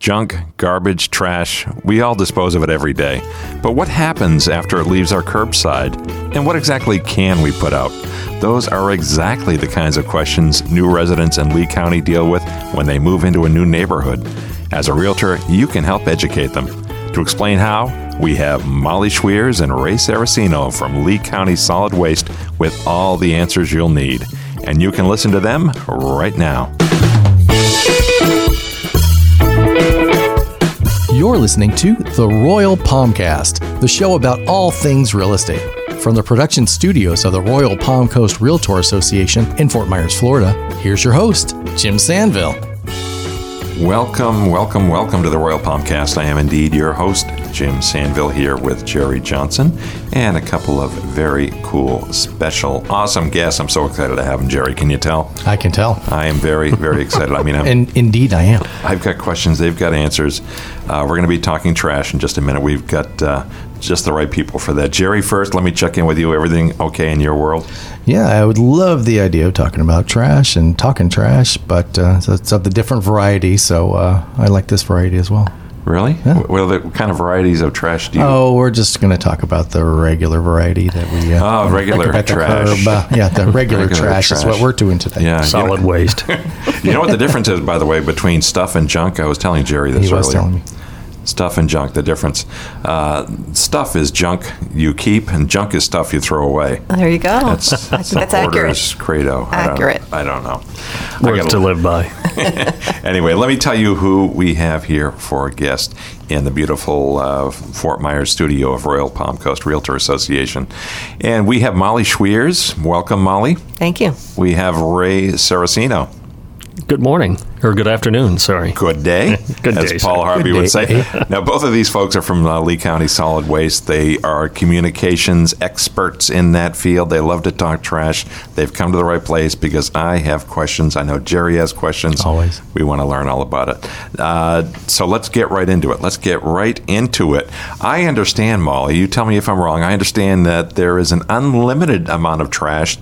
Junk, garbage, trash, we all dispose of it every day. But what happens after it leaves our curbside? And what exactly can we put out? Those are exactly the kinds of questions new residents in Lee County deal with when they move into a new neighborhood. As a realtor, you can help educate them. To explain how, we have Molly Schweers and Ray Saracino from Lee County Solid Waste with all the answers you'll need. And you can listen to them right now. You're listening to The Royal Palmcast, the show about all things real estate. From the production studios of the Royal Palm Coast Realtor Association in Fort Myers, Florida, here's your host, Jim Sandville. Welcome, welcome, welcome to the Royal Palmcast. I am indeed your host, Jim Sandville, here with Jerry Johnson and a couple of very cool, special, awesome guests. I'm so excited to have them, Jerry. Can you tell? I can tell. I am very, very excited. I mean, and indeed I am. I've got questions. They've got answers. We're going to be talking trash in just a minute. We've got just the right people for that. Jerry, first, let me check in with you. Everything okay in your world? Yeah, I would love the idea of talking about trash and talking trash, but it's of the different variety, so I like this variety as well. Really? Yeah. What kind of varieties of trash do you... Oh, we're just going to talk about the regular variety that we... regular trash. The regular trash is what we're doing today. Yeah, solid waste. You know what the difference is, by the way, between stuff and junk? I was telling Jerry this earlier. He was telling me. Stuff and junk, the difference. Stuff is junk you keep, and junk is stuff you throw away. There you go. That's accurate. Credo. Accurate. I don't know. Words to live by. Anyway, let me tell you who we have here for a guest in the beautiful Fort Myers studio of Royal Palm Coast Realtor Association. And we have Molly Schweers. Welcome, Molly. Thank you. We have Ray Saracino. Good morning, or good afternoon, sorry. Good day, Good as day, Paul sir. Harvey Good would day. say. Now, both of these folks are from Lee County Solid Waste. They are communications experts in that field. They love to talk trash. They've come to the right place because I have questions. I know Jerry has questions. Always. We want to learn all about it. So let's get right into it. I understand, Molly, you tell me if I'm wrong, I understand that there is an unlimited amount of trash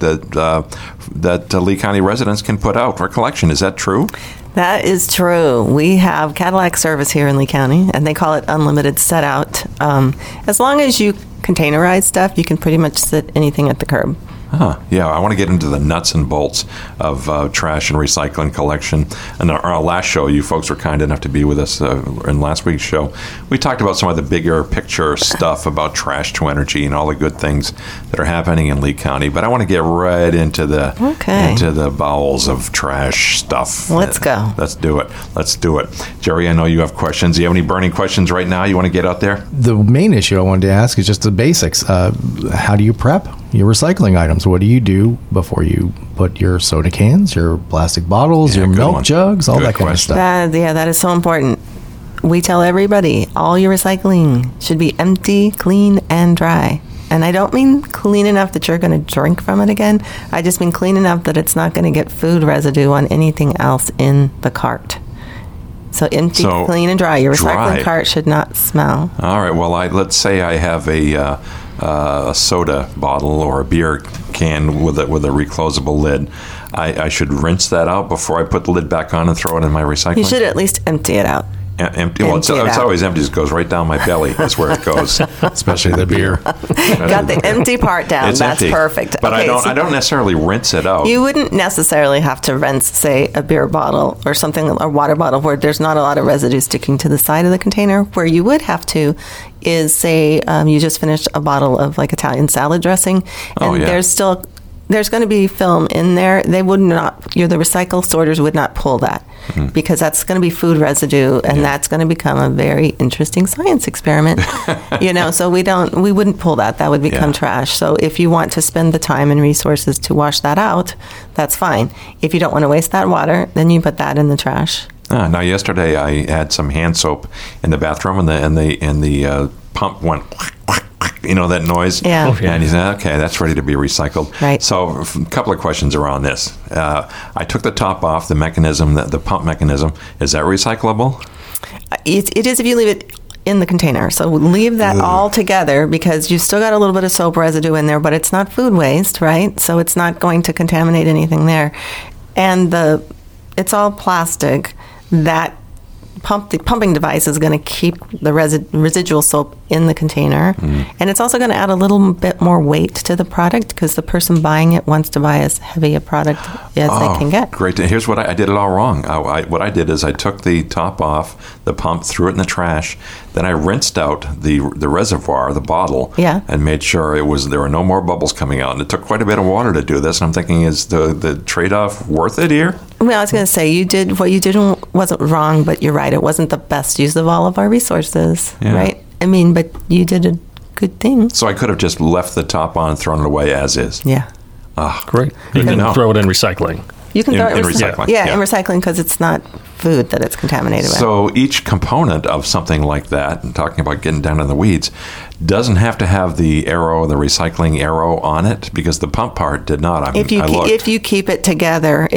that Lee County residents can put out for collection. Is that true? That is true. We have Cadillac service here in Lee County, and they call it unlimited set out. As long as you containerize stuff, you can pretty much sit anything at the curb. Yeah, I want to get into the nuts and bolts of trash and recycling collection. And our last show, you folks were kind enough to be with us in last week's show. We talked about some of the bigger picture stuff about trash to energy and all the good things that are happening in Lee County. But I want to get right into the bowels of trash stuff. Let's go. Let's do it. Jerry, I know you have questions. Do you have any burning questions right now you want to get out there? The main issue I wanted to ask is just the basics. How do you prep your recycling items? What do you do before you put your soda cans, your plastic bottles, your milk jugs, all Good that kind of stuff? That is so important. We tell everybody all your recycling should be empty, clean, and dry. And I don't mean clean enough that you're going to drink from it again. I just mean clean enough that it's not going to get food residue on anything else in the cart. So empty, clean, and dry. Your recycling cart should not smell. All right. Well, let's say I have a soda bottle or a beer can with a reclosable lid. I should rinse that out before I put the lid back on and throw it in my recycling? You should at least empty it out. Empty. Well, it's always empty. It goes right down my belly. That's where it goes. Especially the beer. Got the empty part down. It's That's empty. Perfect. But I don't necessarily rinse it out. You wouldn't necessarily have to rinse, say, a beer bottle or something, a water bottle where there's not a lot of residue sticking to the side of the container. Where you would have to is, say, you just finished a bottle of like Italian salad dressing, and there's going to be film in there. They would not, the recycle sorters would not pull that because that's going to be food residue, and that's going to become a very interesting science experiment. So we wouldn't pull that. That would become trash. So if you want to spend the time and resources to wash that out, that's fine. If you don't want to waste that water, then you put that in the trash. Now, yesterday I had some hand soap in the bathroom, and the pump went. That noise. Yeah. Oh, yeah. And he said, okay, that's ready to be recycled. Right. So a couple of questions around this. I took the top off, the mechanism, the pump mechanism. Is that recyclable? It is if you leave it in the container. So leave that all together because you've still got a little bit of soap residue in there, but it's not food waste, right? So it's not going to contaminate anything there. And it's all plastic. That the pumping device is going to keep the residual soap in the container. And it's also going to add a little bit more weight to the product because the person buying it wants to buy as heavy a product as they can get. Great. Here's what I did it all wrong. What I did is I took the top off the pump, threw it in the trash, then I rinsed out the reservoir, the bottle, and made sure there were no more bubbles coming out. And it took quite a bit of water to do this. And I'm thinking, is the trade-off worth it here? Well, I was going to say, what you did wasn't wrong, but you're right. It wasn't the best use of all of our resources, right? I mean, but you did a good thing. So I could have just left the top on and thrown it away as is. Yeah. Great. You can throw it in recycling. You can throw it in recycling. Yeah, in recycling because it's not food that it's contaminated with. So each component of something like that, and talking about getting down in the weeds, doesn't have to have the recycling arrow on it, because the pump part did not. If you keep it together.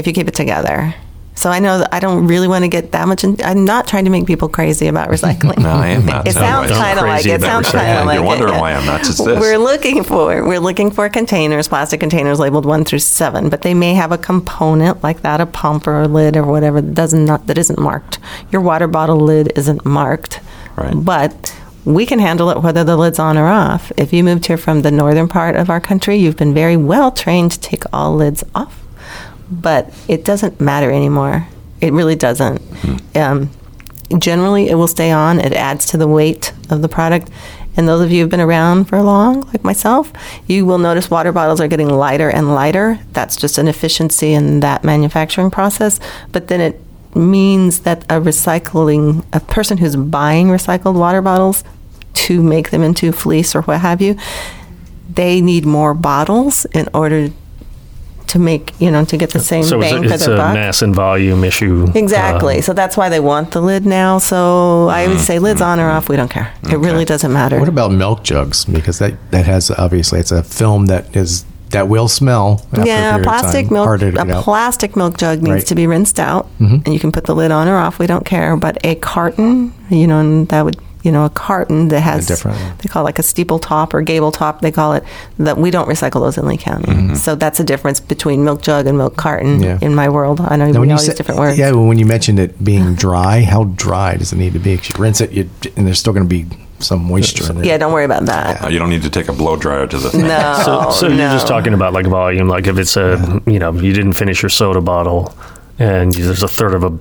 So I know that I don't really want to get that much. I'm not trying to make people crazy about recycling. No, I am not. It sounds kind of like it. You're wondering why I'm not. It's this. We're looking for containers, plastic containers labeled 1 through 7, but they may have a component like that, a pump or a lid or whatever that isn't marked. Your water bottle lid isn't marked, right? But we can handle it whether the lid's on or off. If you moved here from the northern part of our country, you've been very well trained to take all lids off. But it doesn't matter anymore. It really doesn't. Generally, it will stay on. It adds to the weight of the product. And those of you who've been around for long, like myself, you will notice water bottles are getting lighter and lighter. That's just an efficiency in that manufacturing process. But then it means that a person who's buying recycled water bottles to make them into fleece or what have you, they need more bottles in order to make, to get the same bang for their buck. So it's a mass and volume issue. Exactly. So that's why they want the lid now. So I would say lids on or off, we don't care. Okay. It really doesn't matter. What about milk jugs? Because that has, obviously, it's a film that will smell after a period plastic of time. milk. A plastic milk jug needs to be rinsed out, and you can put the lid on or off. We don't care. But a carton, and that would. A carton that has, they call it like a steeple top or gable top, they call it, that we don't recycle those in Lee County. So that's a difference between milk jug and milk carton in my world. I know we all use different words. Yeah, when you mentioned it being dry, how dry does it need to be? Because you rinse it, and there's still going to be some moisture in there. Yeah, don't worry about that. You don't need to take a blow dryer to the thing. No. So you're just talking about like volume, like if it's you didn't finish your soda bottle and there's a third of a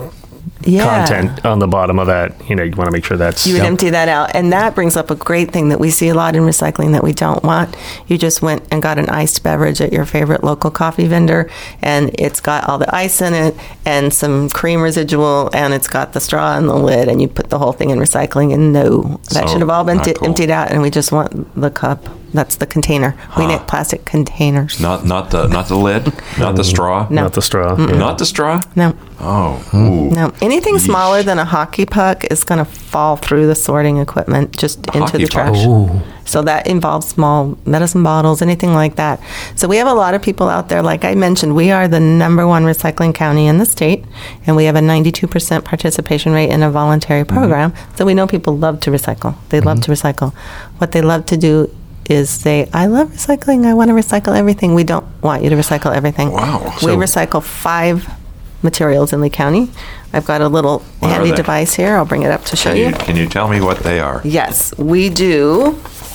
content on the bottom of that, you want to make sure that's... You would empty that out. And that brings up a great thing that we see a lot in recycling that we don't want. You just went and got an iced beverage at your favorite local coffee vendor, and it's got all the ice in it and some cream residual, and it's got the straw and the lid, and you put the whole thing in recycling, and that should have all been emptied out, and we just want the cup. That's the container. We need plastic containers. Not the lid? Not the straw? No. Not the straw. Yeah. Not the straw? No. Oh. Ooh. No. Anything smaller than a hockey puck is going to fall through the sorting equipment just into the trash. So that involves small medicine bottles, anything like that. So we have a lot of people out there. Like I mentioned, we are the #1 recycling county in the state, and we have a 92% participation rate in a voluntary program. So we know people love to recycle. They love to recycle. What they love to do is say, I love recycling. I want to recycle everything. We don't want you to recycle everything. Wow. We recycle 5 materials in Lee County. I've got a little handy device here. I'll bring it up to show you. Can you tell me what they are? Yes. We do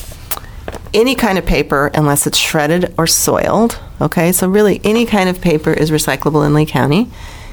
any kind of paper unless it's shredded or soiled. Okay, so really any kind of paper is recyclable in Lee County.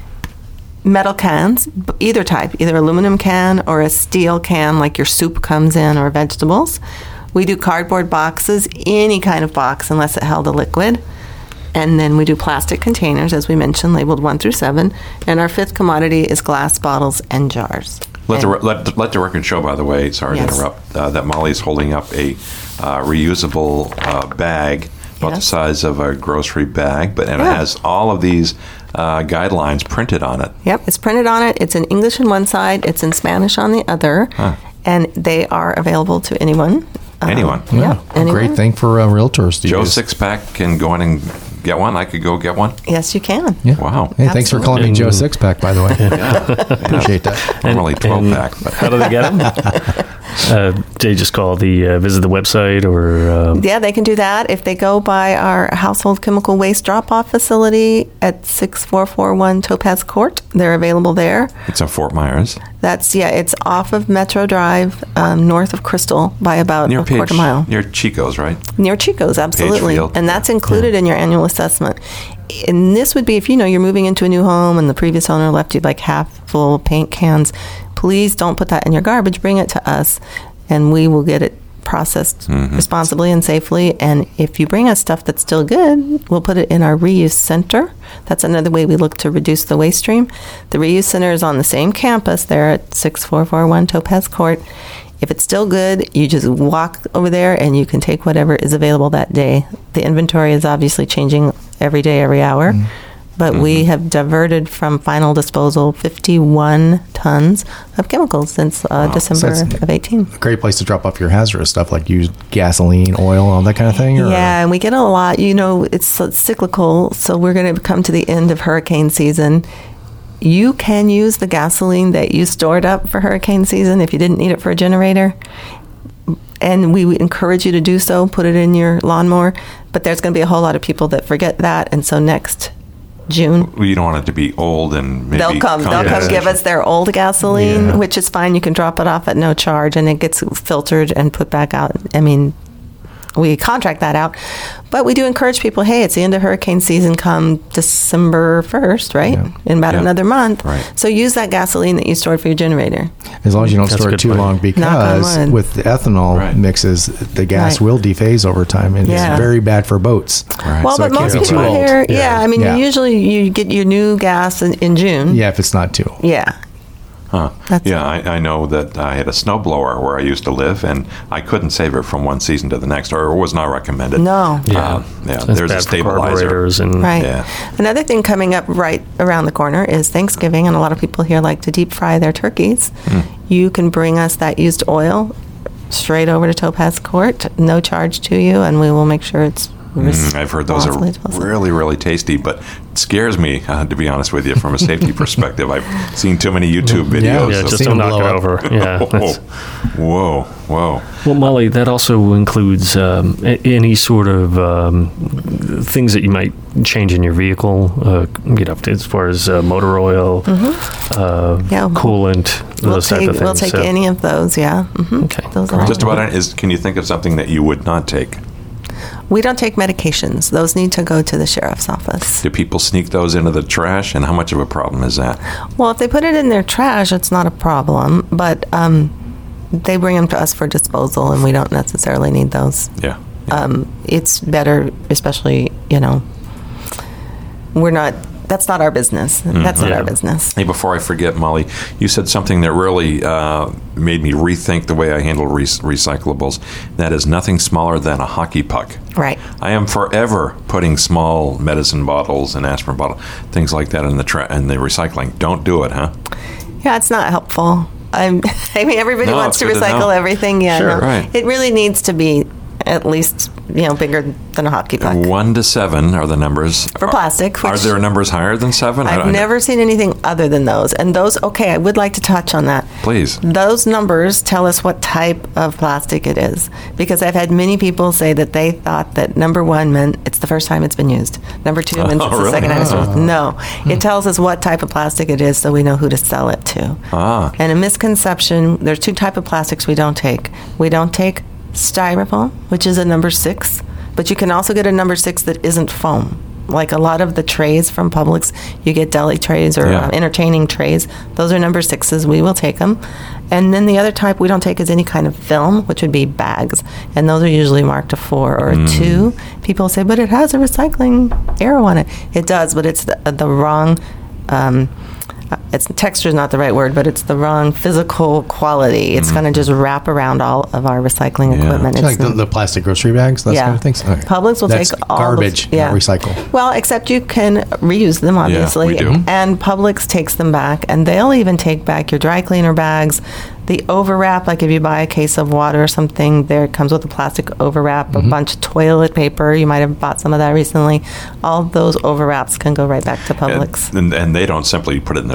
Metal cans, either type, either aluminum can or a steel can like your soup comes in or vegetables. We do cardboard boxes, any kind of box unless it held a liquid. And then we do plastic containers, as we mentioned, labeled 1 through 7. And our 5th commodity is glass bottles and jars. Let the record show, by the way, sorry to interrupt, that Molly's holding up a reusable bag about the size of a grocery bag, and it has all of these guidelines printed on it. Yep, it's printed on it. It's in English on one side. It's in Spanish on the other. And they are available to anyone. Anyone. A great thing for realtors to Joe use. Sixpack can go in and get one. I could go get one. Yes, you can. Yeah. Wow. Hey, thanks for calling me Joe Sixpack, by the way. Appreciate that. Normally 12-pack. How do they get them? They just visit the website or... Yeah, they can do that. If they go by our household chemical waste drop-off facility at 6441 Topaz Court, they're available there. It's in Fort Myers. It's off of Metro Drive, north of Crystal by about a quarter mile. Near Chico's, right? Near Chico's, absolutely. Field. And that's included in your annual assessment. And this would be if you're moving into a new home and the previous owner left you like half full paint cans. Please don't put that in your garbage. Bring it to us, and we will get it processed responsibly and safely. And if you bring us stuff that's still good, we'll put it in our reuse center. That's another way we look to reduce the waste stream. The reuse center is on the same campus there at 6441 Topaz Court. If it's still good, you just walk over there and you can take whatever is available that day. The inventory is obviously changing every day, every hour. But we have diverted from final disposal 51 tons of chemicals since December of 18. A great place to drop off your hazardous stuff like used gasoline, oil, all that kind of thing? Yeah, and we get a lot. It's cyclical, so we're going to come to the end of hurricane season. You can use the gasoline that you stored up for hurricane season if you didn't need it for a generator. And we encourage you to do so, put it in your lawnmower. But there's going to be a whole lot of people that forget that. And so next June, you don't want it to be old and maybe they'll come give us their old gasoline, which is fine. You can drop it off at no charge and it gets filtered and put back out. I mean, we contract that out, but we do encourage people, hey, it's the end of hurricane season come December 1st, right? In about another month. Right. So use that gasoline that you stored for your generator. As long as you don't store it too long, because with the ethanol mixes, the gas will dephase over time, and it's very bad for boats. Right. Well, so but most people here, usually you get your new gas in June. Yeah, if it's not too old. Yeah. I know that I had a snowblower where I used to live, and I couldn't save it from one season to the next, or it was not recommended. No. There's a stabilizer. Another thing coming up right around the corner is Thanksgiving, and a lot of people here like to deep fry their turkeys. You can bring us that used oil straight over to Topaz Court, no charge to you, and we will make sure it's I've heard those are really, really tasty, but it scares me, to be honest with you, from a safety perspective. I've seen too many YouTube videos. Yeah, just don't knock it over. Yeah. Whoa. Well, Molly, that also includes any sort of things that you might change in your vehicle, as far as motor oil, coolant, those type of things. We'll take any of those, Okay. Just about can you think of something that you would not take? We don't take medications. Those need to go to the sheriff's office. Do people sneak those into the trash, and how much of a problem is that? Well, if they put it in their trash, it's not a problem, but they bring them to us for disposal, and we don't necessarily need those. Yeah. It's better, especially, that's not our business. That's not our business. Hey, before I forget, Molly, you said something that really made me rethink the way I handle recyclables. That is nothing smaller than a hockey puck. Right. I am forever putting small medicine bottles and aspirin bottles, things like that in the recycling. Don't do it, huh? Yeah, it's not helpful. I mean, everybody wants to recycle everything. Yeah, sure, right. It really needs to be at least, bigger than a hockey puck. 1 to 7 are the numbers. For plastic. Are there numbers higher than 7? I've never seen anything other than those. And those, I would like to touch on that. Please. Those numbers tell us what type of plastic it is. Because I've had many people say that they thought that number 1 meant it's the first time it's been used. Number 2 means it's the second time it's been used. No. It tells us what type of plastic it is so we know who to sell it to. And a misconception, there's 2 types of plastics we don't take. We don't take Styrofoam, which is a number 6, but you can also get a number 6 that isn't foam. Like a lot of the trays from Publix, you get deli trays or entertaining trays. Those are number 6s. We will take them. And then the other type we don't take is any kind of film, which would be bags. And those are usually marked a 4 or a 2. People say, but it has a recycling arrow on it. It does, but it's the wrong... texture is not the right word, but it's the wrong physical quality. It's going to just wrap around all of our recycling equipment. It's like the plastic grocery bags, that kind of things? Okay. Publix will take all garbage, not recycle. Well, except you can reuse them, obviously. Yeah, we do. And Publix takes them back, and they'll even take back your dry cleaner bags. The overwrap, like if you buy a case of water or something, there it comes with a plastic overwrap, a bunch of toilet paper. You might have bought some of that recently. All those overwraps can go right back to Publix. And they don't simply put it in the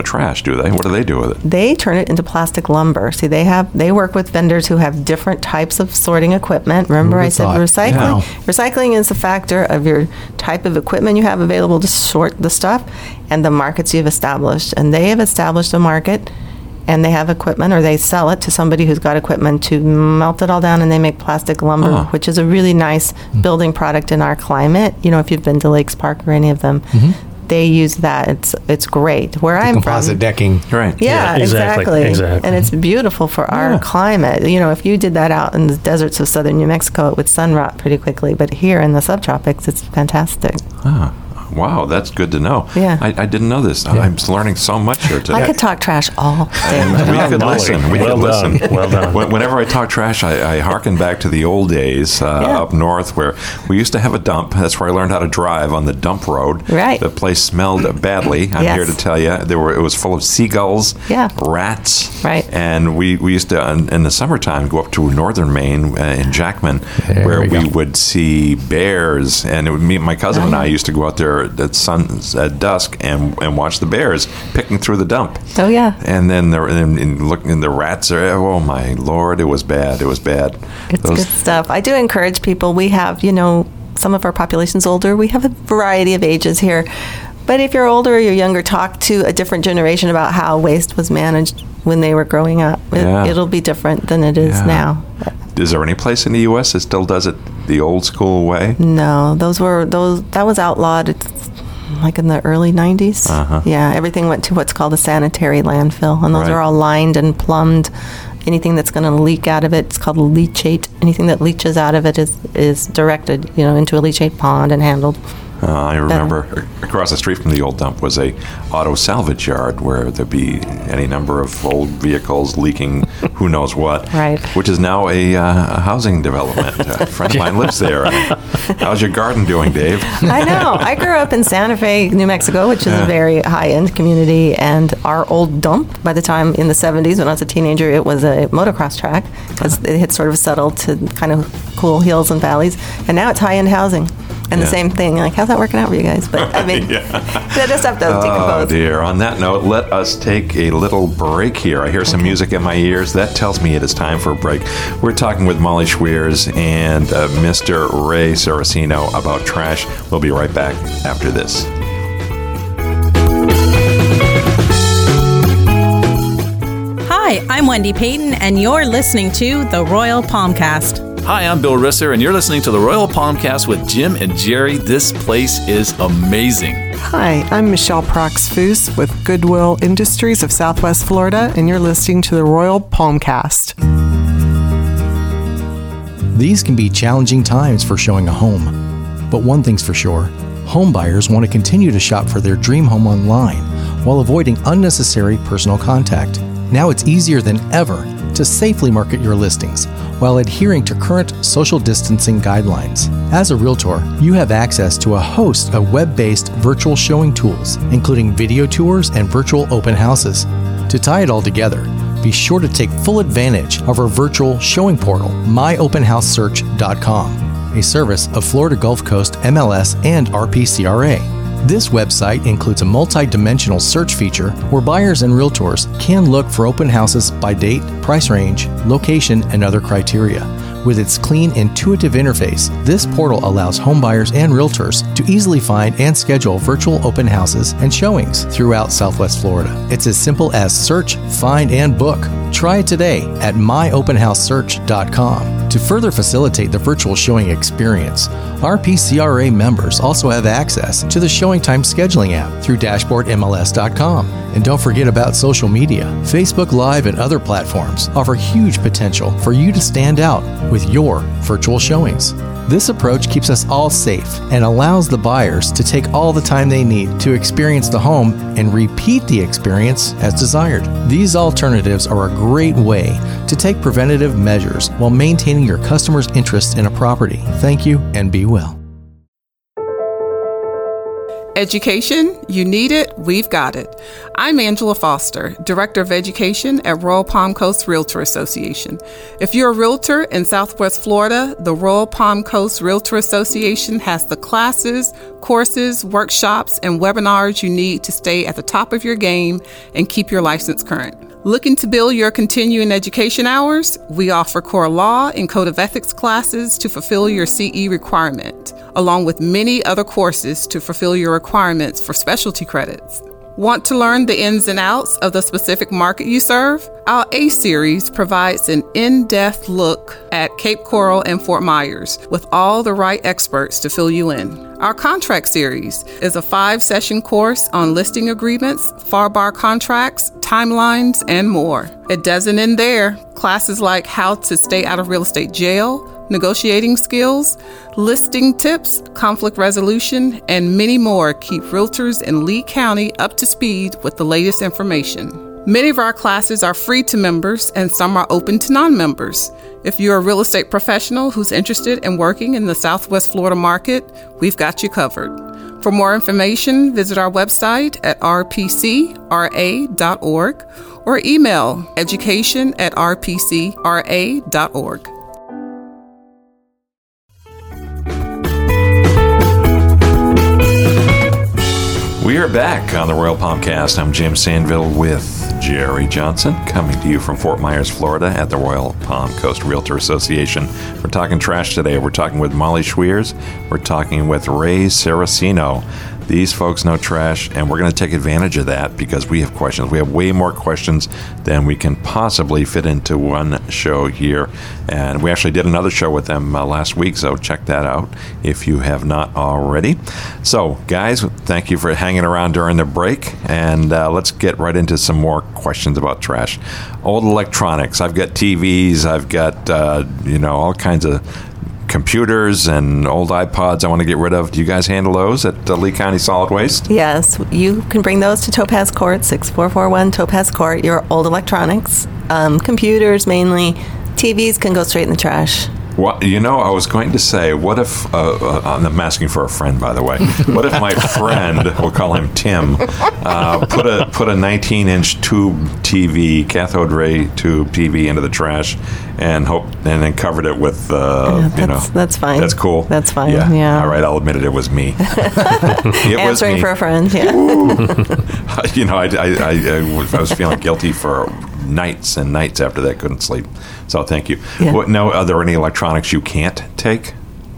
trash, do they? What do they do with it? They turn it into plastic lumber. See, they work with vendors who have different types of sorting equipment. Remember I said recycling? Yeah. Recycling is a factor of your type of equipment you have available to sort the stuff and the markets you've established. And they have established a market, and they have equipment, or they sell it to somebody who's got equipment to melt it all down, and they make plastic lumber, which is a really nice building product in our climate. You know, if you've been to Lakes Park or any of them, they use that. It's great. Where I'm composite from, decking. Right. Yeah, exactly. And it's beautiful for our climate. You know, if you did that out in the deserts of southern New Mexico, it would sun rot pretty quickly. But here in the subtropics, it's fantastic. Wow, that's good to know. Yeah. I didn't know this. I'm learning so much here today. I could talk trash all day. We could listen. Well done. Whenever I talk trash, I hearken back to the old days up north where we used to have a dump. That's where I learned how to drive on the dump road. Right. The place smelled badly. I'm here to tell you. It was full of seagulls, rats. Right. And we used to, in the summertime, go up to northern Maine in Jackman, where we would see bears. And it would my cousin and I used to go out there at dusk and watch the bears picking through the dump. Oh yeah. And then looking, the rats are. Oh my Lord! It was bad. It's good stuff. I do encourage people. We have, some of our population's older. We have a variety of ages here. But if you're older or you're younger, talk to a different generation about how waste was managed when they were growing up. It'll be different than it is now. Is there any place in the U.S. that still does it the old school way? No, that was outlawed. It's like in the early 90s. Yeah, everything went to what's called a sanitary landfill, and those are all lined and plumbed. Anything that's going to leak out of it, it's called leachate. Anything that leaches out of it is directed, into a leachate pond and handled. I remember across the street from the old dump was a auto salvage yard where there'd be any number of old vehicles leaking who knows what, which is now a housing development. A friend of mine lives there. How's your garden doing, Dave? I know. I grew up in Santa Fe, New Mexico, which is a very high-end community, and our old dump, by the time in the 70s when I was a teenager, it was a motocross track because it had sort of settled to kind of cool hills and valleys, and now it's high-end housing. And the same thing, like, how's that working out for you guys? But, I mean, that just have to decompose. Oh, dear. On that note, let us take a little break here. I hear some music in my ears. That tells me it is time for a break. We're talking with Molly Schweers and Mr. Ray Saraceno about trash. We'll be right back after this. Hi, I'm Wendy Payton, and you're listening to the Royal Palmcast. Hi, I'm Bill Risser, and you're listening to the Royal Palmcast with Jim and Jerry. This place is amazing. Hi, I'm Michelle Prox-Foos with Goodwill Industries of Southwest Florida, and you're listening to the Royal Palmcast. These can be challenging times for showing a home. But one thing's for sure, home buyers want to continue to shop for their dream home online while avoiding unnecessary personal contact. Now it's easier than ever to safely market your listings while adhering to current social distancing guidelines. As a realtor, you have access to a host of web-based virtual showing tools, including video tours and virtual open houses. To tie it all together, be sure to take full advantage of our virtual showing portal, myopenhousesearch.com, a service of Florida Gulf Coast MLS and RPCRA. This website includes a multi-dimensional search feature where buyers and realtors can look for open houses by date, price range, location, and other criteria. With its clean, intuitive interface, this portal allows home buyers and realtors to easily find and schedule virtual open houses and showings throughout Southwest Florida. It's as simple as search, find, and book. Try it today at myopenhousesearch.com. To further facilitate the virtual showing experience, RPCRA members also have access to the Showing Time scheduling app through dashboardmls.com. And don't forget about social media. Facebook Live and other platforms offer huge potential for you to stand out with your virtual showings. This approach keeps us all safe and allows the buyers to take all the time they need to experience the home and repeat the experience as desired. These alternatives are a great way to take preventative measures while maintaining your customers' interest in a property. Thank you and be well. Education, you need it, we've got it. I'm Angela Foster, Director of Education at Royal Palm Coast Realtor Association. If you're a realtor in Southwest Florida, the Royal Palm Coast Realtor Association has the classes, courses, workshops, and webinars you need to stay at the top of your game and keep your license current. Looking to build your continuing education hours? We offer core law and code of ethics classes to fulfill your CE requirement, along with many other courses to fulfill your requirements for specialty credits. Want to learn the ins and outs of the specific market you serve? Our A Series provides an in-depth look at Cape Coral and Fort Myers with all the right experts to fill you in. Our Contract Series is a 5-session course on listing agreements, FAR contracts, timelines, and more. It doesn't end there. Classes like how to stay out of real estate jail, negotiating skills, listing tips, conflict resolution, and many more keep realtors in Lee County up to speed with the latest information. Many of our classes are free to members and some are open to non-members. If you're a real estate professional who's interested in working in the Southwest Florida market, we've got you covered. For more information, visit our website at rpcra.org or email education@rpcra.org. We are back on the Royal Palmcast. I'm Jim Sandville with Jerry Johnson, coming to you from Fort Myers, Florida at the Royal Palm Coast Realtor Association. We're talking trash today. We're talking with Molly Schwiers. We're talking with Ray Saracino. These folks know trash, and we're going to take advantage of that because we have questions. We have way more questions than we can possibly fit into one show here. And we actually did another show with them last week, so check that out if you have not already. So, guys, thank you for hanging around during the break, and let's get right into some more questions about trash. Old electronics. I've got TVs. I've got, all kinds of computers and old iPods I want to get rid of. Do you guys handle those at Lee County Solid Waste? Yes, you can bring those to Topaz Court, 6441 Topaz Court, your old electronics, computers mainly. TVs can go straight in the trash. Well, I was going to say, what if, I'm asking for a friend, by the way, what if my friend, we'll call him Tim, put a 19-inch tube TV, cathode ray tube TV into the trash and then covered it with, That's fine. That's cool. That's fine, yeah. All right, I'll admit it was me. Answering me. For a friend, yeah. I was feeling guilty for nights and nights after that, couldn't sleep. So thank you. Yeah. Are there any electronics you can't take?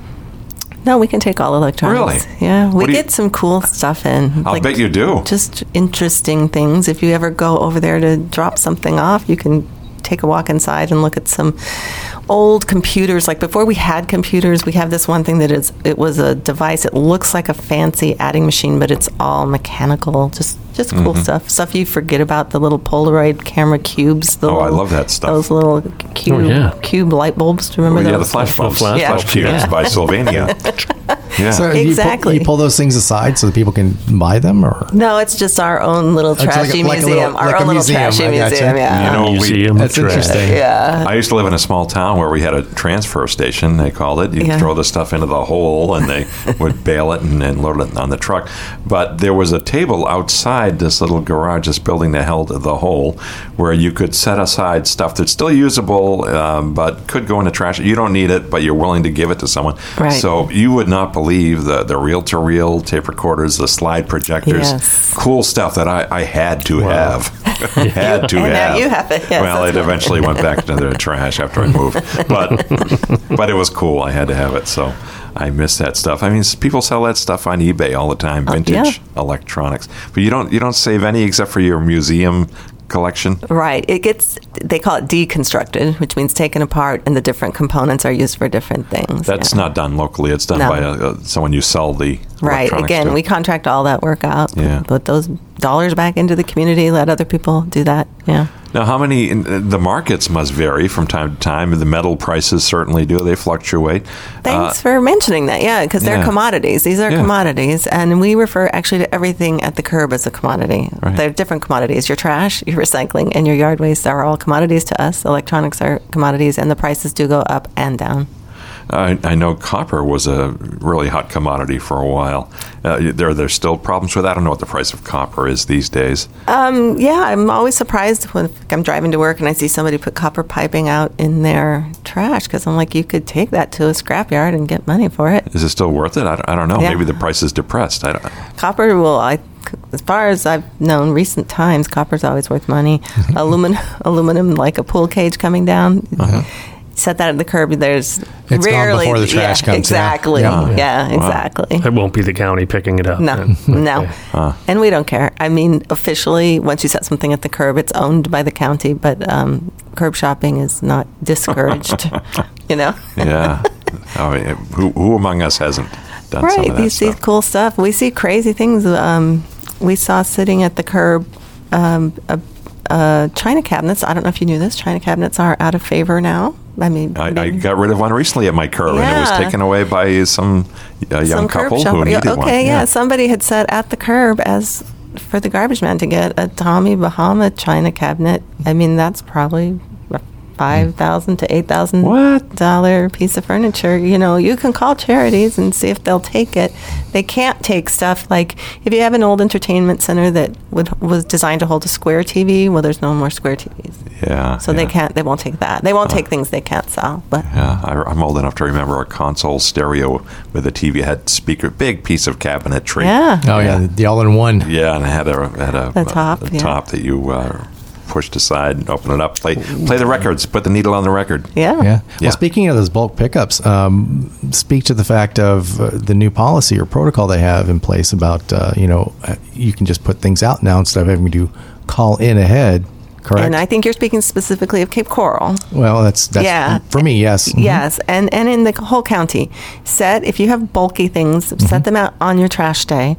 No, we can take all electronics. Really? Yeah, we get some cool stuff in. I'll bet you do. Just interesting things. If you ever go over there to drop something off, you can take a walk inside and look at some old computers. Like before we had computers, we have this one thing that it was a device. It looks like a fancy adding machine, but it's all mechanical. Just cool stuff you forget about, the little Polaroid camera cubes. I love that stuff. Those little cube light bulbs. Do you remember those? Yeah, the flash bulbs. Flash cubes by Sylvania. Yeah. So exactly. You pull those things aside so that people can buy them, or no? It's just our own little trashy museum. Our own little trashy museum. Yeah. Museum. That's interesting. Yeah. I used to live in a small town where we had a transfer station. They called it. You throw the stuff into the hole, and they would bale it and load it on the truck. But there was a table outside this little garage, this building that held the hole, where you could set aside stuff that's still usable, but could go in the trash. You don't need it, but you're willing to give it to someone. Right. So you would not believe the reel-to-reel tape recorders, the slide projectors, cool stuff that I had to have. Had to have. Now you have it. Yes, well, it eventually went back into the trash after I moved, but it was cool. I had to have it, so I miss that stuff. I mean, people sell that stuff on eBay all the time, vintage electronics. But you don't save any except for your museum collection? Right. They call it deconstructed, which means taken apart, and the different components are used for different things. That's not done locally. It's done by someone you sell the right. Again, to. We contract all that work out. Yeah. Put those dollars back into the community. Let other people do that. Yeah. Now, the markets must vary from time to time. The metal prices certainly do. They fluctuate. Thanks for mentioning that. Yeah, because they're commodities. These are commodities, and we refer actually to everything at the curb as a commodity. Right. They're different commodities. Your trash, your recycling, and your yard waste are all commodities to us. Electronics are commodities, and the prices do go up and down. I know copper was a really hot commodity for a while. There's still problems with that. I don't know what the price of copper is these days. Yeah, I'm always surprised when I'm driving to work and I see somebody put copper piping out in their trash, because I'm like, you could take that to a scrapyard and get money for it. Is it still worth it? I don't know. Yeah. Maybe the price is depressed. Copper as far as I've known, recent times, copper's always worth money. Aluminum, like a pool cage coming down. Set that at the curb. It's gone rarely before the trash comes. Exactly. Yeah, exactly. It won't be the county picking it up. No. And we don't care. I mean, officially, once you set something at the curb, it's owned by the county, but curb shopping is not discouraged, Yeah. Who among us hasn't done some of that these cool stuff. We see crazy things. We saw sitting at the curb China cabinets. I don't know if you knew this. China cabinets are out of favor now. I mean, I got rid of one recently at my curb, and it was taken away by some young couple who needed one. Okay, somebody had said at the curb as for the garbage man to get a Tommy Bahama China cabinet. I mean, that's probably $5,000 to $8,000 piece of furniture. You can call charities and see if they'll take it. They can't take stuff like if you have an old entertainment center that was designed to hold a square TV. Well, there's no more square TVs. Yeah. So they can't. They won't take that. They won't take things they can't sell. But I'm old enough to remember a console stereo with a TV had speaker, big piece of cabinetry. Yeah. Oh yeah, the all-in-one. Yeah, and it had a top that you pushed aside and open it up. Play the records. Put the needle on the record. Yeah. Well, speaking of those bulk pickups, speak to the fact of the new policy or protocol they have in place about you can just put things out now instead of having to call in ahead. Correct. And I think you're speaking specifically of Cape Coral. Well, that's for me, yes. Mm-hmm. Yes, and in the whole county, if you have bulky things, set them out on your trash day.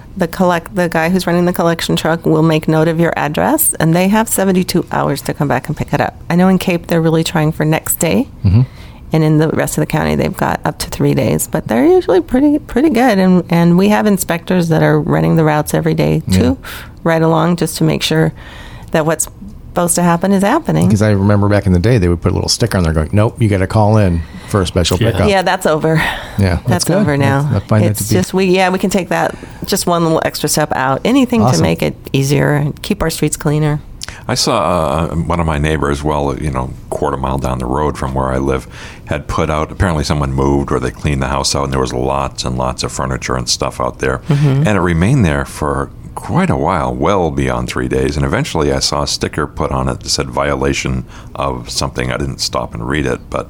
The guy who's running the collection truck will make note of your address, and they have 72 hours to come back and pick it up. I know in Cape they're really trying for next day, and in the rest of the county they've got up to 3 days, but they're usually pretty good. And we have inspectors that are running the routes every day too, right along, just to make sure that what's supposed to happen is happening. Because I remember back in the day they would put a little sticker on there going, "Nope, you got to call in for a special pickup." Yeah, that's over. Yeah, that's over now. I find it's just we can take that just one little extra step out. Anything to make it easier and keep our streets cleaner. I saw one of my neighbors, quarter mile down the road from where I live, had put out, apparently someone moved or they cleaned the house out, and there was lots and lots of furniture and stuff out there. And it remained there for quite a while, well beyond 3 days. And eventually I saw a sticker put on it that said violation of something. I didn't stop and read it, but...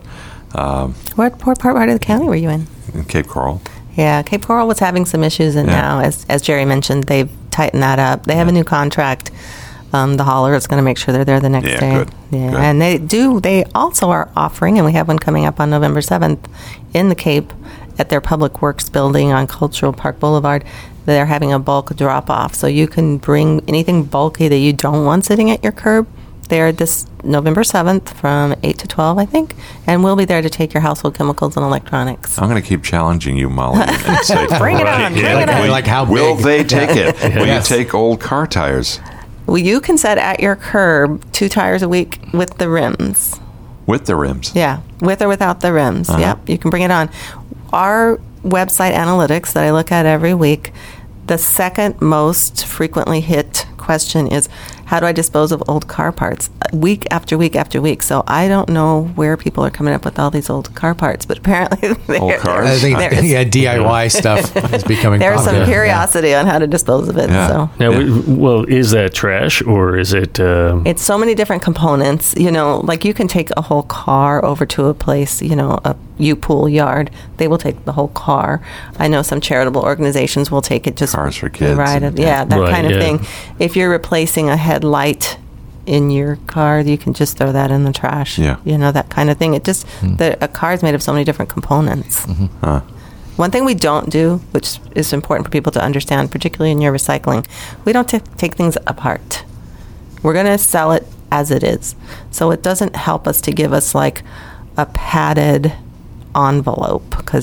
What part of the county were you in? In Cape Coral. Yeah, Cape Coral was having some issues, and now, as Jerry mentioned, they've tightened that up. They have a new contract. The hauler is going to make sure they're there the next day. Good. Yeah, good. And they also are offering, and we have one coming up on November 7th in the Cape at their Public Works building on Cultural Park Boulevard. They're having a bulk drop-off, so you can bring anything bulky that you don't want sitting at your curb. They're this November 7th from 8 to 12, I think, and we'll be there to take your household chemicals and electronics. I'm going to keep challenging you, Molly, and say, Bring it on, bring it on. Like how big? Will they take it? Will you take old car tires? Well, you can set at your curb 2 tires a week with the rims. With the rims? Yeah, with or without the rims. Yep, you can bring it on. Our website analytics that I look at every week, the second most frequently hit question is, how do I dispose of old car parts? Week after week after week. So I don't know where people are coming up with all these old car parts, but apparently old cars? I think DIY stuff is becoming there's popular. some curiosity on how to dispose of it. Yeah. So Now, is that trash or is it... It's so many different components. Like you can take a whole car over to a place, a U-Pool yard. They will take the whole car. I know some charitable organizations will take it just... Cars for kids. That kind of thing. If you're replacing a headlight in your car, you can just throw that in the trash. Yeah. That kind of thing. It just... a car is made of so many different components. One thing we don't do, which is important for people to understand, particularly in your recycling, we don't take things apart. We're going to sell it as it is. So it doesn't help us to give us like a padded envelope because it's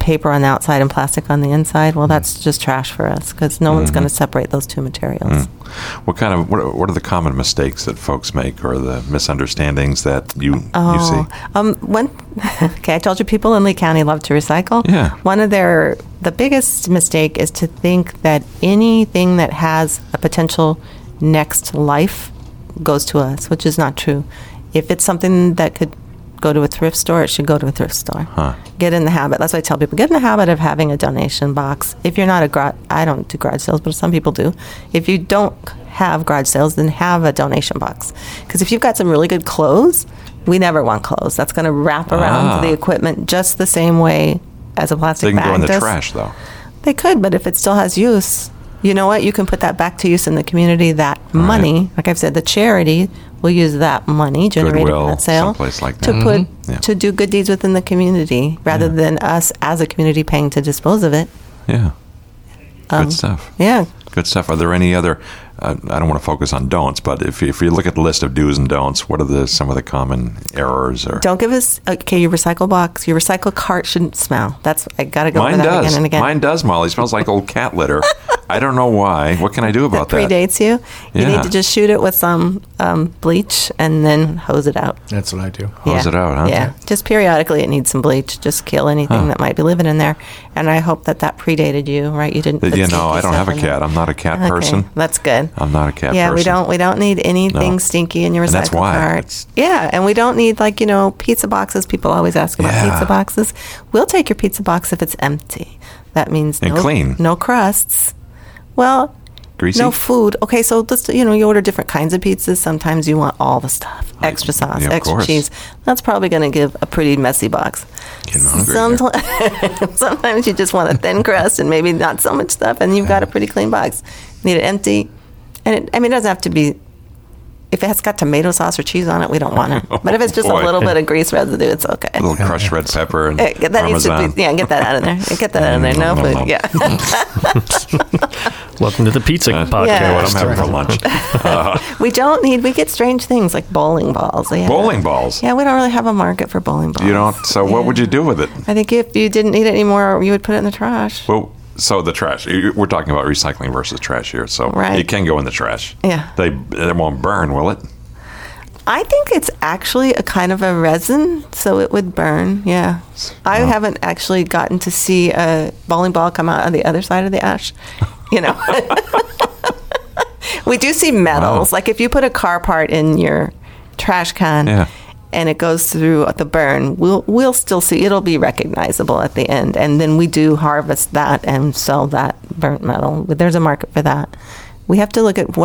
paper on the outside and plastic on the inside, well, that's just trash for us because no one's going to separate those two materials. What are the common mistakes that folks make, or the misunderstandings that you see? I told you people in Lee County love to recycle. Yeah. The biggest mistake is to think that anything that has a potential next life goes to us, which is not true. If it's something that could go to a thrift store, it should go to a thrift store. Get in the habit. That's why I tell people, get in the habit of having a donation box. If you're not I don't do garage sales, but some people do. If you don't have garage sales, then have a donation box. Because if you've got some really good clothes, we never want clothes. That's going to wrap around the equipment just the same way as a plastic bag does. They can go in the trash, though. They could, but if it still has use, you know what? You can put that back to use in the community. That money, like I've said, the charity will use that money generated from that sale someplace like that. to do good deeds within the community rather than us as a community paying to dispose of it. Yeah. Good stuff. Yeah. Good stuff. Are there any other, I don't want to focus on don'ts, but if you look at the list of do's and don'ts, what are some of the common errors? Or don't give us, your recycle box, your recycle cart shouldn't smell. I got to go over that again and again. Mine does, Molly. It smells like old cat litter. I don't know why. What can I do about that? Predates you. You need to just shoot it with some bleach and then hose it out. That's what I do. Hose it out, huh? Yeah. Just periodically it needs some bleach. Just kill anything that might be living in there. And I hope that predated you, right? You didn't. I don't have a cat. I'm not a cat person. That's good. I'm not a cat person. Yeah, we don't need anything stinky in your recycle cart. Yeah, and we don't need pizza boxes. People always ask about pizza boxes. We'll take your pizza box if it's empty. That means clean. No crusts. Well, greasy? No food. Okay, so let's you order different kinds of pizzas. Sometimes you want all the stuff, extra sauce, extra cheese. That's probably going to give a pretty messy box. Sometimes you just want a thin crust and maybe not so much stuff, and you've got a pretty clean box. You need it empty, and it doesn't have to be. If it has got tomato sauce or cheese on it, we don't want it. But if it's just a little bit of grease residue, it's okay. A little crushed red pepper and that Parmesan. Get that out of there. Get that out of there. No food. Yeah. Welcome to the pizza podcast. Yeah, what I'm having for lunch. We get strange things like bowling balls. Yeah. Bowling balls? Yeah, we don't really have a market for bowling balls. You don't? So what would you do with it? I think if you didn't need it anymore, you would put it in the trash. Well, so the trash, we're talking about recycling versus trash here. So it can go in the trash. Yeah. It won't burn, will it? I think it's actually a kind of a resin, so it would burn, yeah. I haven't actually gotten to see a bowling ball come out on the other side of the ash, We do see metals. Like if you put a car part in your trash can and it goes through the burn, we'll still see, it'll be recognizable at the end. And then we do harvest that and sell that burnt metal. There's a market for that. We have to look at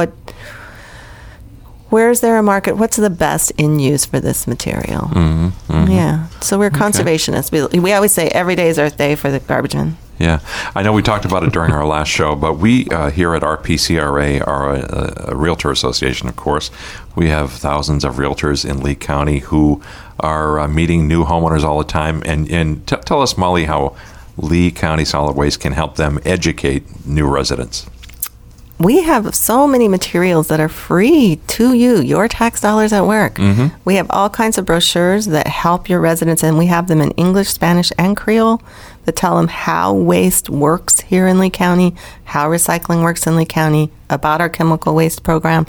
where is there a market? What's the best in use for this material? Yeah. So we're conservationists. We always say every day is Earth Day for the garbage bin. Yeah. I know we talked about it during our last show, but we here at RPCRA are a realtor association, of course. We have thousands of realtors in Lee County who are meeting new homeowners all the time. And tell us, Molly, how Lee County Solid Waste can help them educate new residents. We have so many materials that are free to you, your tax dollars at work. We have all kinds of brochures that help your residents, and we have them in English, Spanish, and Creole that tell them how waste works here in Lee County, how recycling works in Lee County, about our chemical waste program.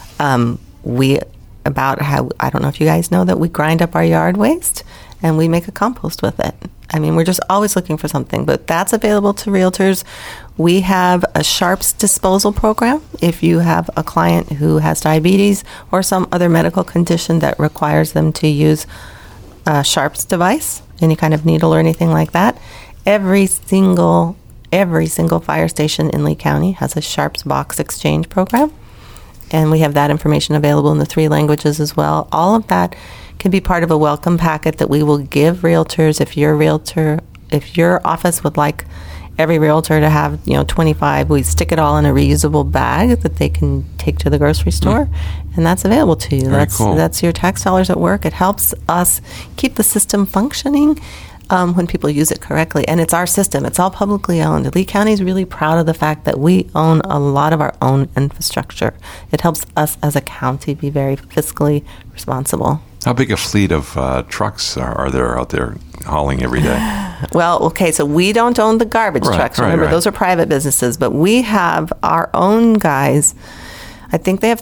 About how, I don't know if you guys know that we grind up our yard waste and we make a compost with it. I mean, we're just always looking for something, but that's available to realtors. We have a Sharps disposal program. If you have a client who has diabetes or some other medical condition that requires them to use a Sharps device, any kind of needle or anything like that, every single fire station in Lee County has a Sharps box exchange program. And we have that information available in the 3 languages as well. All of that can be part of a welcome packet that we will give realtors. If your office would like every realtor to have 25, we stick it all in a reusable bag that they can take to the grocery store, and that's available to you. That's your tax dollars at work. It helps us keep the system functioning when people use it correctly. And it's our system. It's all publicly owned. Lee County is really proud of the fact that we own a lot of our own infrastructure. It helps us as a county be very fiscally responsible. How big a fleet of trucks are there out there hauling every day? Well, okay, so we don't own the garbage trucks. Remember, those are private businesses, but we have our own guys. I think they have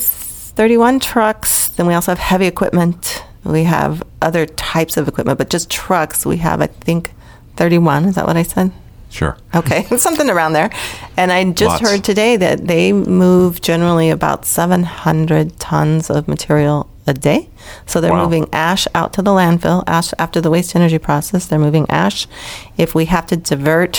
31 trucks. Then we also have heavy equipment. We have other types of equipment, but just trucks, we have, I think, 31. Is that what I said? Sure. Okay, something around there. And I just Lots. heard today that they move generally about 700 tons of material a day. So they're moving ash out to the landfill, ash after the waste energy process. They're moving ash. If we have to divert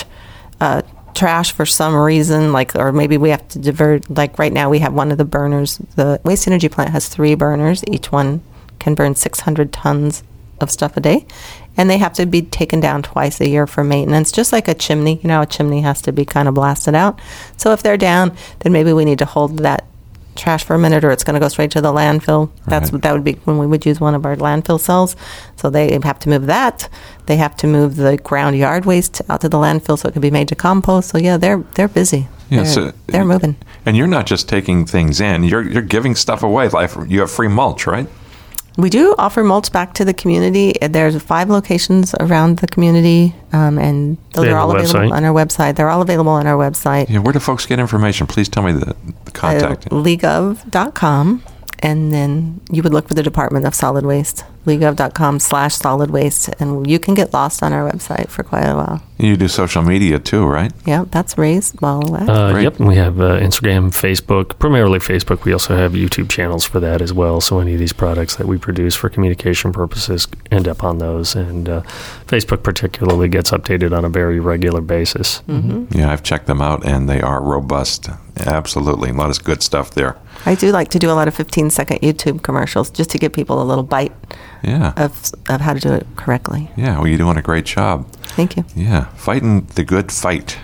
trash for some reason, or maybe we have to divert, like right now we have one of the burners. The waste energy plant has 3 burners. Each one can burn 600 tons of stuff a day. And they have to be taken down twice a year for maintenance, just like a chimney. You know, a chimney has to be kind of blasted out. So if they're down, then maybe we need to hold that trash for a minute, or it's going to go straight to the landfill. That would be when we would use one of our landfill cells. So they have to move that. They have to move the ground yard waste out to the landfill so it can be made to compost. So yeah, they're busy. Yeah, they're moving. And you're not just taking things in; you're giving stuff away. Like you have free mulch, right? We do offer mulch back to the community. There's 5 locations around the community, and those are all available on our website. They're all available on our website. Yeah, where do folks get information? Please tell me the contact. Leagueof.com, and then you would look for the Department of Solid Waste. Leagueof.com/solid waste, and you can get lost on our website for quite a while. You do social media too, right? Yeah, that's Ray's Ball of Wax. Yep, we have Instagram, Facebook, primarily Facebook. We also have YouTube channels for that as well. So any of these products that we produce for communication purposes end up on those. And Facebook particularly gets updated on a very regular basis. Mm-hmm. Yeah, I've checked them out, and they are robust. Absolutely. A lot of good stuff there. I do like to do a lot of 15-second YouTube commercials just to give people a little bite of how to do it correctly. Yeah, well, you're doing a great job. Thank you. Yeah, fighting the good fight.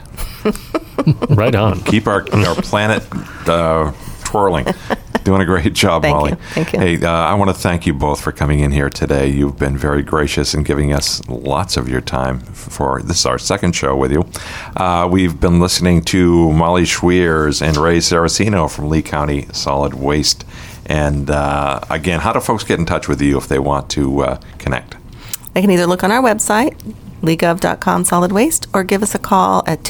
Right on. Keep our planet twirling. Doing a great job, Molly. Thank you. Hey, I want to thank you both for coming in here today. You've been very gracious in giving us lots of your time for this is our second show with you. We've been listening to Molly Schwiers and Ray Saraceno from Lee County Solid Waste. And again, how do folks get in touch with you if they want to connect? They can either look on our website, leagueof.com solid waste, or give us a call at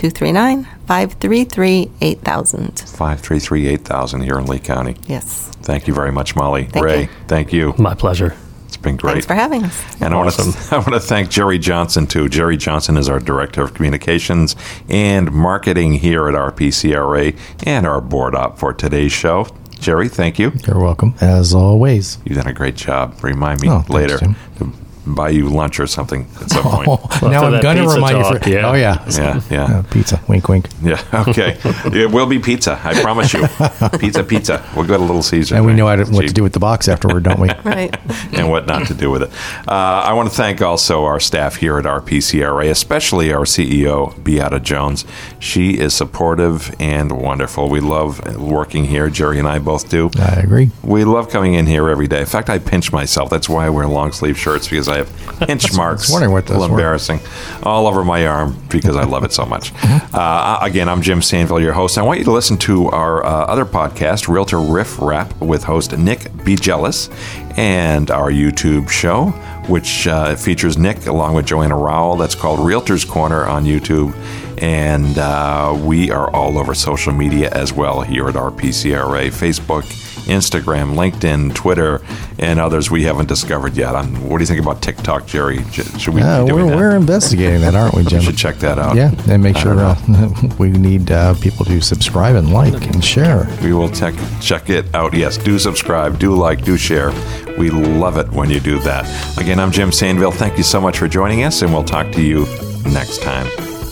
239-533-8000. 533-8000 here in Lee County. Yes. Thank you very much, Molly. Thank Ray, you. thank you. My pleasure. It's been great. Thanks for having us. And Awesome. I want to thank Jerry Johnson, too. Jerry Johnson is our Director of Communications and Marketing here at RPCRA and our board op for today's show. Jerry, thank you. You're welcome, as always. You've done a great job. Remind me Thanks, later Jim. to buy you lunch or something at some point. Now I'm that going to pizza remind you. talk, yeah. Oh, yeah. Yeah. Pizza. Wink, wink. Yeah, okay. It will be pizza, I promise you. Pizza. We'll go to Little Caesar. And we know what to do with the box afterward, don't we? Right. And what not to do with it. I want to thank also our staff here at RPCRA, especially our CEO, Beata Jones. She is supportive and wonderful. We love working here. Jerry and I both do. I agree. We love coming in here every day. In fact, I pinch myself. That's why I wear long sleeve shirts, because I have pinch marks. wondering what those a little were. embarrassing. All over my arm because I love it so much. Again, I'm Jim Sandville, your host. I want you to listen to our other podcast, Realtor Riff Rap, with host Nick B. Jealous, and our YouTube show, which features Nick along with Joanna Rowell. That's called Realtor's Corner on YouTube. And we are all over social media as well here at RPCRA, Facebook, Instagram, LinkedIn, Twitter, and others we haven't discovered yet. What do you think about TikTok, Jerry? Should we be doing that? We're investigating that, aren't we, Jim? We should check that out. Yeah, and make sure we need people to subscribe and like and share. We will check it out. Yes, do subscribe, do like, do share. We love it when you do that. Again, I'm Jim Sandville. Thank you so much for joining us, and we'll talk to you next time.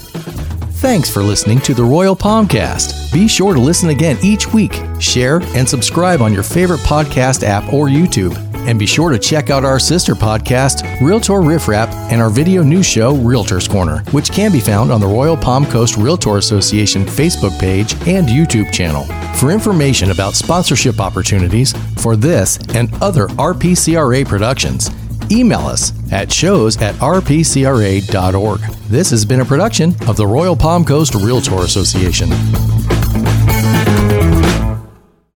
Thanks for listening to the Royal Palmcast. Be sure to listen again each week. Share and subscribe on your favorite podcast app or YouTube. And be sure to check out our sister podcast, Realtor Riff Rap, and our video news show, Realtor's Corner, which can be found on the Royal Palm Coast Realtor Association Facebook page and YouTube channel. For information about sponsorship opportunities for this and other RPCRA productions, email us at shows@rpcra.org. This has been a production of the Royal Palm Coast Realtor Association.